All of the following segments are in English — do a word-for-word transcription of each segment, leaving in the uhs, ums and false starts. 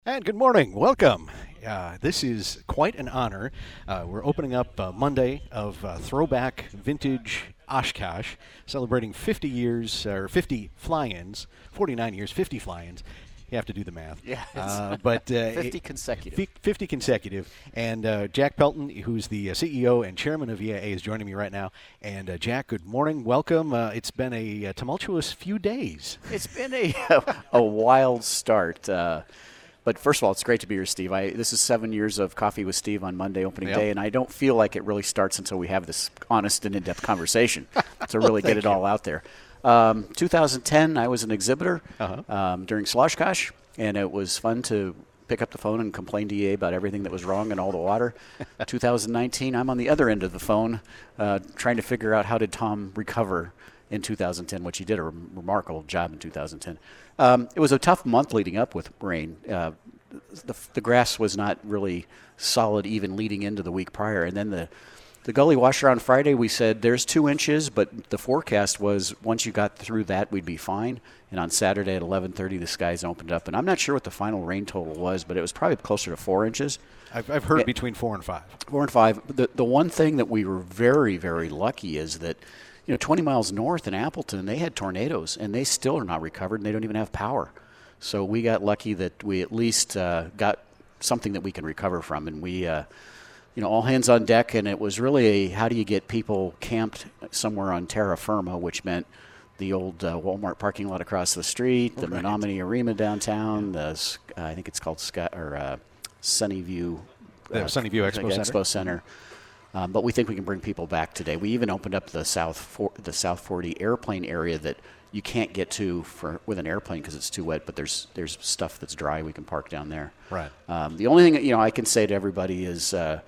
And good morning. Welcome. Uh, this is quite an honor. Uh, we're opening up uh, Monday of uh, Throwback Vintage Oshkosh, celebrating fifty years, or fifty fly-ins, forty-nine years, fifty fly-ins. You have to do the math. Yeah, uh, but uh, fifty consecutive. fifty consecutive. And uh, Jack Pelton, who's the uh, C E O and chairman of E I A, is joining me right now. And uh, Jack, good morning. Welcome. Uh, it's been a, a tumultuous few days. It's been a a wild start. Uh, But first of all, it's great to be here, Steve. I, this is seven years of Coffee with Steve on Monday opening yep. day, and I don't feel like it really starts until we have this honest and in-depth conversation to really get it you. all out there. Um, two thousand ten, I was an exhibitor uh-huh. um, during Sloshkosh, and it was fun to pick up the phone and complain to E A about everything that was wrong in all the water. two thousand nineteen, I'm on the other end of the phone uh, trying to figure out how did Tom recover in two thousand ten, which he did a re- remarkable job in two thousand ten. Um, it was a tough month leading up with rain. Uh, the, the grass was not really solid even leading into the week prior. And then the, the gully washer on Friday, we said there's two inches, but the forecast was once you got through that, we'd be fine. And on Saturday at eleven thirty, the skies opened up. And I'm not sure what the final rain total was, but it was probably closer to four inches. I've, I've heard it, between four and five. Four and five. The, the one thing that we were very, very lucky is that you know, twenty miles north in Appleton, they had tornadoes, and they still are not recovered, and they don't even have power. So we got lucky that we at least uh, got something that we can recover from, and we, uh, you know, all hands on deck, and it was really a how do you get people camped somewhere on terra firma, which meant the old uh, Walmart parking lot across the street, the right. Menominee Arena downtown, the uh, I think it's called Sky, or uh, Sunnyview, The uh, Sunnyview Expo Center. Expo Center. Um, but we think we can bring people back today. We even opened up the South for, the South forty airplane area that you can't get to for with an airplane because it's too wet. But there's there's stuff that's dry we can park down there. Right. Um, the only thing you know I can say to everybody is uh,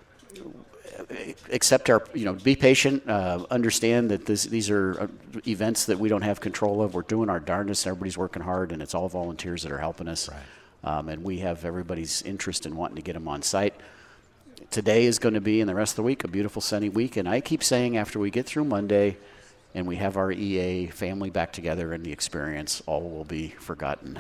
accept our you know be patient. Uh, understand that this, these are events that we don't have control of. We're doing our darndest. Everybody's working hard, and it's all volunteers that are helping us. Right. Um, and we have everybody's interest in wanting to get them on site. Today is going to be, and the rest of the week, a beautiful sunny week. And I keep saying after we get through Monday and we have our E A family back together and the experience, all will be forgotten.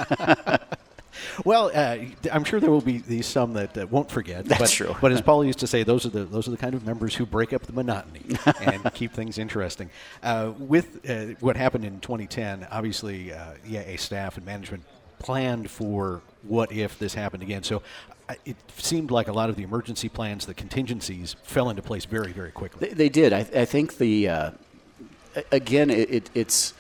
Well, uh, I'm sure there will be these some that uh, won't forget. That's but, true. But as Paul used to say, those are the those are the kind of members who break up the monotony and keep things interesting. Uh, with uh, what happened in twenty ten, obviously, uh, E I A staff and management planned for what if this happened again. So uh, it seemed like a lot of the emergency plans, the contingencies, fell into place very, very quickly. They, they did. I, I think the uh, again, it, it, it's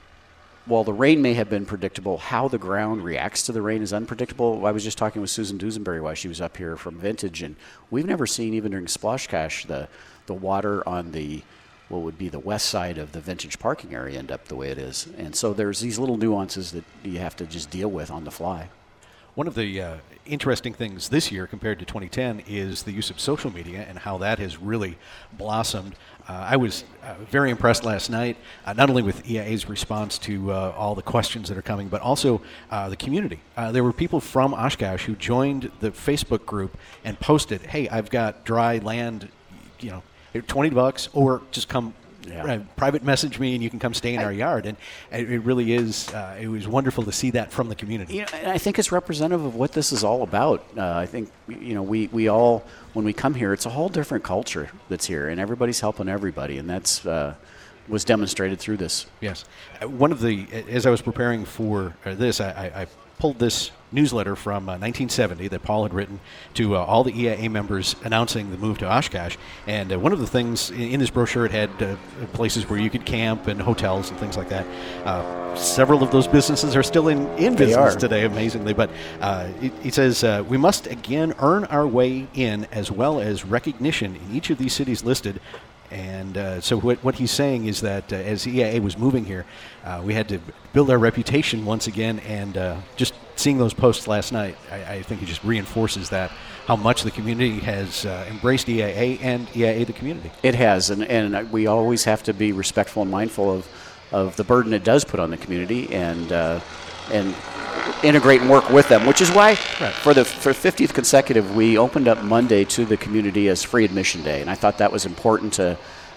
while the rain may have been predictable, how the ground reacts to the rain is unpredictable. I was just talking with Susan Dusenberry while she was up here from Vintage, and we've never seen, even during Sploshkosh, the the water on the what would be the west side of the Vintage parking area end up the way it is. And so there's these little nuances that you have to just deal with on the fly. One of the uh, interesting things this year compared to twenty ten is the use of social media and how that has really blossomed. Uh, I was uh, very impressed last night, uh, not only with E I A's response to uh, all the questions that are coming, but also uh, the community. Uh, there were people from Oshkosh who joined the Facebook group and posted, hey, I've got dry land, you know, twenty bucks, or just come Yeah. uh, private message me and you can come stay in I, our yard. And it, it really is, uh, it was wonderful to see that from the community. You know, and I think it's representative of what this is all about. Uh, I think, you know, we, we all, when we come here, it's a whole different culture that's here, and everybody's helping everybody, and that's uh, was demonstrated through this. Yes. Uh, One of the, as I was preparing for uh, this, I, I, I pulled this newsletter from uh, nineteen seventy that Paul had written to uh, all the E I A members announcing the move to Oshkosh. And uh, one of the things in, in this brochure, it had uh, places where you could camp and hotels and things like that. Uh, several of those businesses are still in, in They business are. today, amazingly. But uh, it, it says, uh, we must again earn our way in as well as recognition in each of these cities listed. And uh, so what, what he's saying is that uh, as E I A was moving here, uh, we had to build our reputation once again, and uh, just seeing those posts last night, I, I think it just reinforces that, how much the community has uh, embraced E I A and E I A the community. It has, and, and we always have to be respectful and mindful of, of the burden it does put on the community, and uh, and integrate and work with them, which is why Right. for the for fiftieth consecutive, we opened up Monday to the community as free admission day, and I thought that was important to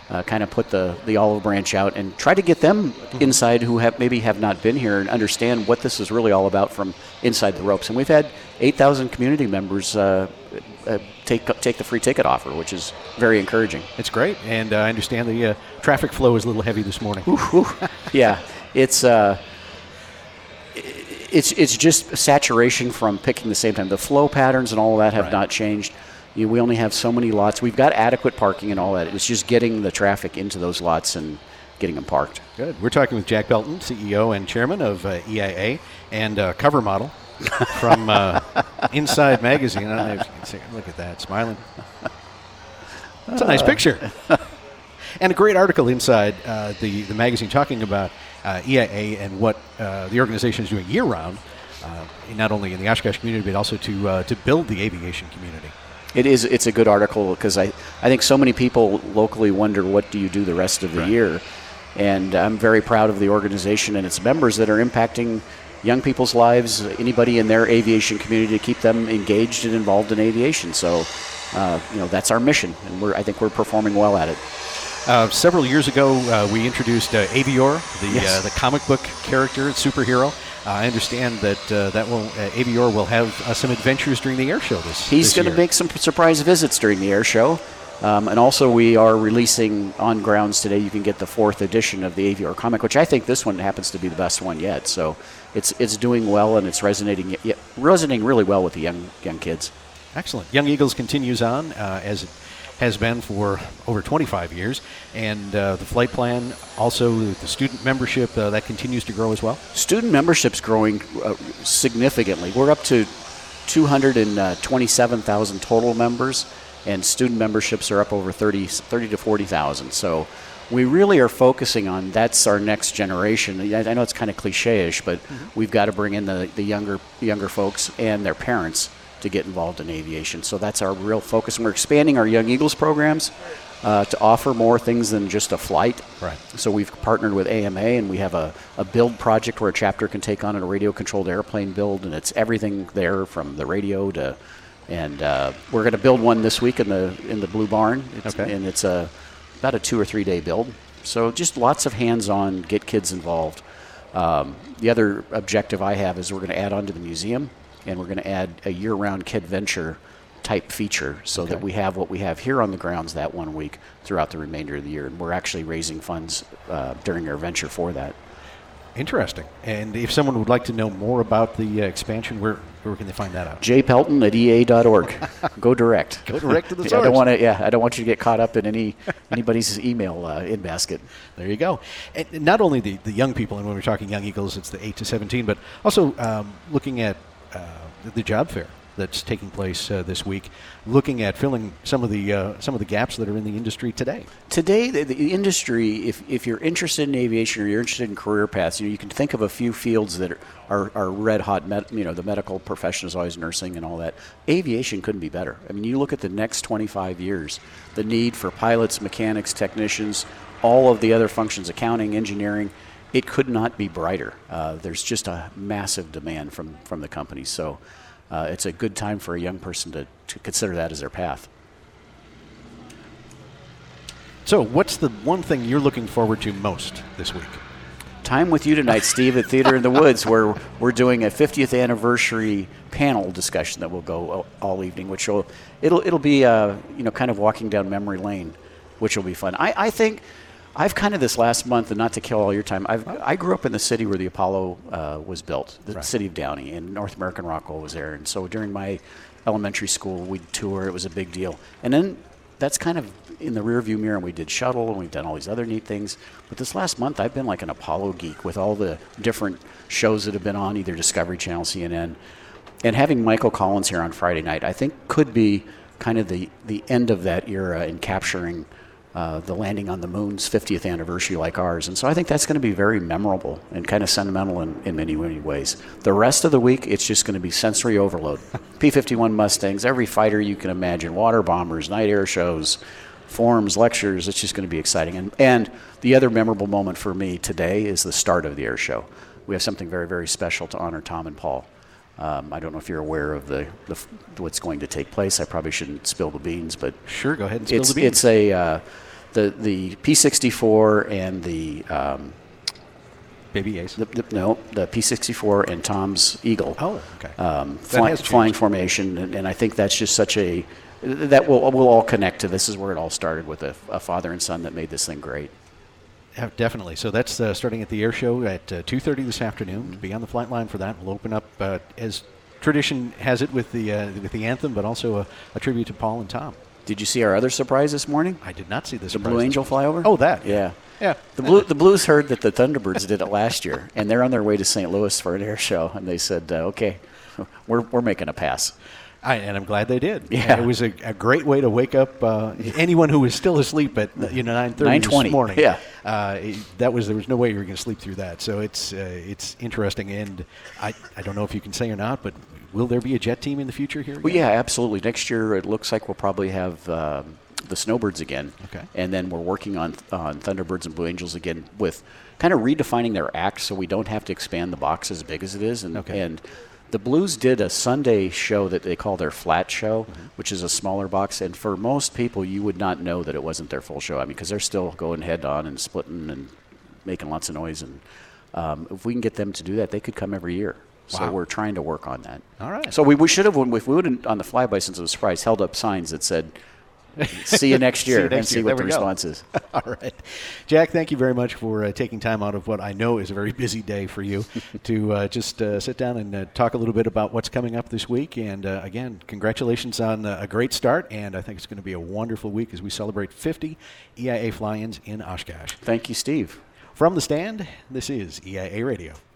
uh, kind of put the, the olive branch out and try to get them inside who have maybe have not been here and understand what this is really all about from inside the ropes. And we've had eight thousand community members uh, uh, take take the free ticket offer, which is very encouraging. It's great, and uh, I understand the uh, traffic flow is a little heavy this morning. Ooh, ooh. Yeah, it's uh, it's it's just saturation from picking the same time. The flow patterns and all of that have Right. not changed. You, we only have so many lots. We've got adequate parking and all that. It's just getting the traffic into those lots and getting them parked. Good. We're talking with Jack Belton, C E O and Chairman of uh, E I A, and uh, cover model from uh, Inside Magazine. I don't know if you can see. Look at that, smiling. It's a nice picture. And a great article inside uh, the, the magazine talking about uh, E I A and what uh, the organization is doing year-round, uh, not only in the Oshkosh community, but also to uh, to build the aviation community. It is. It's a good article because I, I think so many people locally wonder what do you do the rest of the Right. year, and I'm very proud of the organization and its members that are impacting young people's lives, anybody in their aviation community, to keep them engaged and involved in aviation. So, uh, you know, that's our mission, and we're I think we're performing well at it. Uh, several years ago, uh, we introduced uh, Avior, the Yes. uh, the comic book character, superhero. Uh, I understand that uh, that will uh, Avior will have uh, some adventures during the air show this. He's this going to year. make some surprise visits during the air show. Um, and also, we are releasing on grounds today. You can get the fourth edition of the Avior comic, which I think this one happens to be the best one yet. So it's it's doing well and it's resonating y- resonating really well with the young young kids. Excellent. Young Eagles continues on uh, as it has been for over twenty-five years, and uh, the flight plan, also the student membership, uh, that continues to grow as well. Student membership's growing uh, significantly. We're up to two hundred twenty-seven thousand total members, and student memberships are up over thirty, thirty to forty thousand. So we really are focusing on that's our next generation. I I know it's kind of cliche-ish, but we've got to bring in the, the younger younger folks and their parents to get involved in aviation. So that's our real focus. And we're expanding our Young Eagles programs uh, to offer more things than just a flight. Right. So we've partnered with A M A, and we have a, a build project where a chapter can take on a radio-controlled airplane build, and it's everything there from the radio to, and uh, we're going to build one this week in the in the Blue Barn. It's, Okay. And it's a about a two or three day build. So just lots of hands-on, get kids involved. Um, the other objective I have is we're going to add on to the museum, and we're going to add a year-round KidVenture type feature so Okay. that we have what we have here on the grounds that one week throughout the remainder of the year. And we're actually raising funds uh, during our venture for that. Interesting. And if someone would like to know more about the uh, expansion, where where can they find that out? J Pelton at E A dot org. Go direct. Go direct to the I source. don't want to. Yeah, I don't want you to get caught up in any anybody's email uh, in basket. There you go. And not only the, the young people, and when we're talking Young Eagles, it's the eight to seventeen, but also um, looking at uh, the, the job fair that's taking place uh, this week, looking at filling some of the uh, some of the gaps that are in the industry today. Today, the, the industry, if, if you're interested in aviation or you're interested in career paths, you know, you can think of a few fields that are, are, are red hot. Med, you know, the medical profession is always nursing and all that. Aviation couldn't be better. I mean, you look at the next twenty-five years, the need for pilots, mechanics, technicians, all of the other functions, accounting, engineering, it could not be brighter. Uh, there's just a massive demand from, from the company. So uh, it's a good time for a young person to, to consider that as their path. So, what's the one thing you're looking forward to most this week? Time with you tonight, Steve, at Theater in the Woods, where we're doing a fiftieth anniversary panel discussion that will go all evening, which will it'll it'll be uh, you know kind of walking down memory lane, which will be fun. I, I think I've kind of this last month, and not to kill all your time, I've I grew up in the city where the Apollo uh, was built, the Right. city of Downey, and North American Rockwell was there, and so during my elementary school, we'd tour. It was a big deal, and then that's kind of in the rearview mirror, and we did shuttle, and we've done all these other neat things. But this last month, I've been like an Apollo geek with all the different shows that have been on, either Discovery Channel, C N N. And having Michael Collins here on Friday night, I think could be kind of the, the end of that era in capturing uh, the landing on the moon's fiftieth anniversary like ours. And so I think that's going to be very memorable and kind of sentimental in, in many, many ways. The rest of the week, it's just going to be sensory overload. P fifty-one Mustangs, every fighter you can imagine, water bombers, night air shows, forums, lectures. It's just going to be exciting. And, and the other memorable moment for me today is the start of the air show. We have something very, very special to honor Tom and Paul. Um, I don't know if you're aware of the, the what's going to take place. I probably shouldn't spill the beans, but Sure, go ahead and spill it's the beans. it's a uh, the the P sixty-four and the um, Baby Ace. The, the, no, the P sixty-four and Tom's Eagle. Oh, okay. Um, That fly, has changed. flying formation, and, and I think that's just such a that will will all connect to this is where it all started with a, a father and son that made this thing great. Yeah, definitely. So that's uh, starting at the air show at uh, two thirty this afternoon. Be on the flight line for that. We'll open up uh, as tradition has it with the uh, with the anthem, but also a, a tribute to Paul and Tom. Did you see our other surprise this morning? I did not see this. The Blue Angel flyover? Oh, that. Yeah. Yeah. The Blue the Blues heard that the Thunderbirds did it last year, and they're on their way to Saint Louis for an air show, and they said, uh, "Okay, we're we're making a pass." I, and I'm glad they did. Yeah. It was a, a great way to wake up uh, anyone who was still asleep at you know nine thirty nine this twenty. morning. Yeah. Uh, that was there was no way you were going to sleep through that. So it's uh, it's interesting, and I I don't know if you can say or not, but will there be a jet team in the future here? Well, again? yeah, absolutely. Next year, it looks like we'll probably have um, the Snowbirds again. Okay. And then we're working on on Thunderbirds and Blue Angels again with kind of redefining their act so we don't have to expand the box as big as it is. And, Okay. and the Blues did a Sunday show that they call their flat show, Mm-hmm. which is a smaller box. And for most people, you would not know that it wasn't their full show. I mean, because they're still going head on and splitting and making lots of noise. And um, if we can get them to do that, they could come every year. So Wow. we're trying to work on that. All right. So we, we should have, when if we would have on the flyby, since it was a surprise, held up signs that said, "See you next See you year," next and see year. what There the we go. response is. All right. Jack, thank you very much for uh, taking time out of what I know is a very busy day for you to uh, just uh, sit down and uh, talk a little bit about what's coming up this week. And uh, again, congratulations on uh, a great start. And I think it's going to be a wonderful week as we celebrate fifty E I A fly-ins in Oshkosh. Thank you, Steve. From the stand, this is E I A Radio.